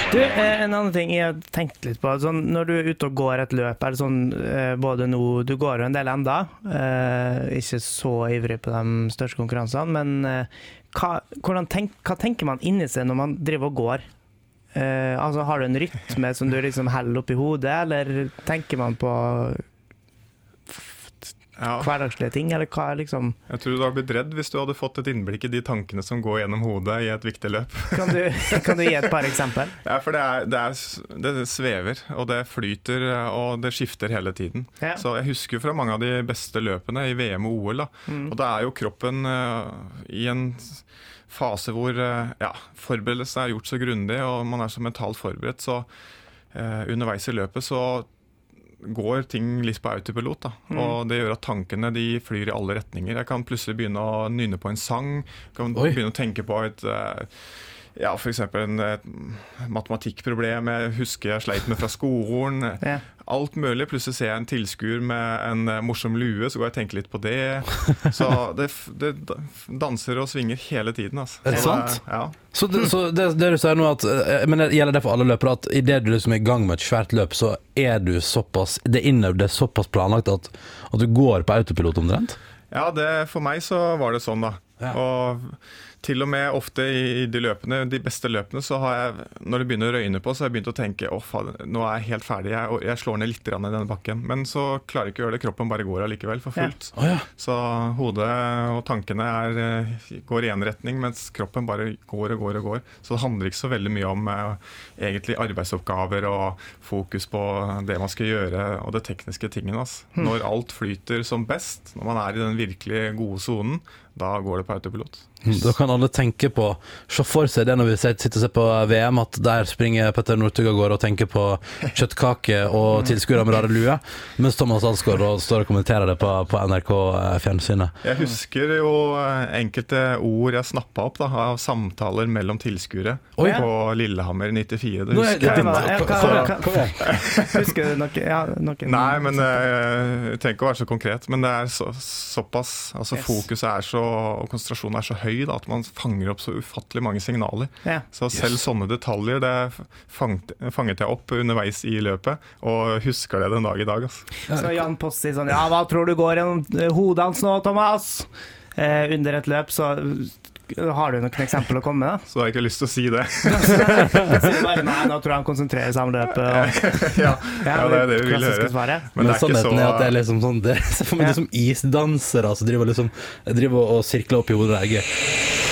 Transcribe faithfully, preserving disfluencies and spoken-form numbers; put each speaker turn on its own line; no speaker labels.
Du, en annen ting jeg har tenkt litt på, sånn, når du er ute og går et løp, er det sånn, både nå, du går jo en del enda, eh, ikke så ivrig på de største konkurransene, men eh, hva, hvordan tenk, hva tenker man inni seg når man driver og går? Eh, altså, har du en rytme som du liksom heller opp i hodet, eller tenker man på ja. hverdagslige ting, eller hva er liksom...
Jeg tror du hadde blitt redd hvis du hadde fått et innblikk i de tankene som går gjennom hodet i et viktig løp.
Kan du, kan du gi et par eksempel?
Ja, for det, er, det, er, det svever, og det flyter, og det skifter hele tiden. Ja. Så jeg husker fra mange av de beste løpene i V M og O L, da. Mm. Og det er jo kroppen uh, i en fase hvor uh, ja, forberedelsen er gjort så grundig, og man er så mentalt forberedt, så uh, underveis i løpet så går ting litt på autopilot, da. Mm. Og det gjør at tankene de flyr i alle retninger. Jeg kan plutselig begynne å nynne på en sang, kan Oi. begynne å tenke på et ja, for eksempel en, et matematikkproblem jeg husker jeg sleit med fra skolen, ja. alt mulig. Plutselig ser jeg en tilskuer med en morsom lue, så går jeg og tenker litt på det. Så det, det danser og svinger hele tiden, altså.
Er det sant?
Ja.
Så, det, så det, det du sier nå at, men det gjelder det for alle løpere, at i det du liksom er i gang med et svært løp, så er du såpass, det er innøvd, det er såpass planlagt at, at du går på autopilot omtrent?
Ja, det, for meg så var det sånn da. Ja. Og til og med ofte i de løpene, de beste løpene, så har jeg, når det begynner å røyne på, så har jeg begynt å tenke, åh, faen, nå er jeg helt ferdig, jeg, jeg slår ned litt i denne bakken. Men så klarer jeg ikke å gjøre det, kroppen bare går allikevel for fullt. Ja. Oh, ja. Så hodet og tankene er, går i en retning, mens kroppen bare går og går og går. Så det handler ikke så veldig mye om eh, egentlig arbeidsoppgaver og fokus på det man skal gjøre, og det tekniske tingene. Altså. Hmm. Når alt flyter som best, når man er i den virkelig gode zonen, da går det på autopilot.
Da kan alle tenke på, se for seg det når vi sitter og ser på V M, at der springer Petter Northug og går og tenker på kjøttkake og tilskuere med rare lue, mens Thomas Alsgaard står og kommenterer det på, på N R K-fjernsynet.
Jeg husker jo enkelte ord jeg snappet opp da, av samtaler mellom tilskuere oh, ja. på Lillehammer nittifire. Det husker jeg.
jeg. Husker du noe? Ja, noe?
Nei, men jeg tenker å være så konkret, men det er så, såpass, altså yes. fokuset er så, og konsentrasjonen er så høy da, at man fanger opp så ufattelig mange signaler. Ja. Så selv yes. sånne detaljer, det fanget, fanget jeg opp underveis i løpet, og husker det den dag i dag. Altså.
Så Jan Post sier sånn, ja, hva tror du går gjennom hodet hans nå, Thomas? Eh, under et løp, så har du noen eksempel å komme med da?
Så har jeg ikke lyst til å si det.
bare, nei, nå tror jeg han konsentrerer seg om løpet. Og...
ja, ja, det er det vi vil høre.
Svaret. Men, Men sannheten så... er at det er liksom sånn, det er for meg ja. liksom isdansere, altså driver, liksom, driver og sirkler opp i hodet.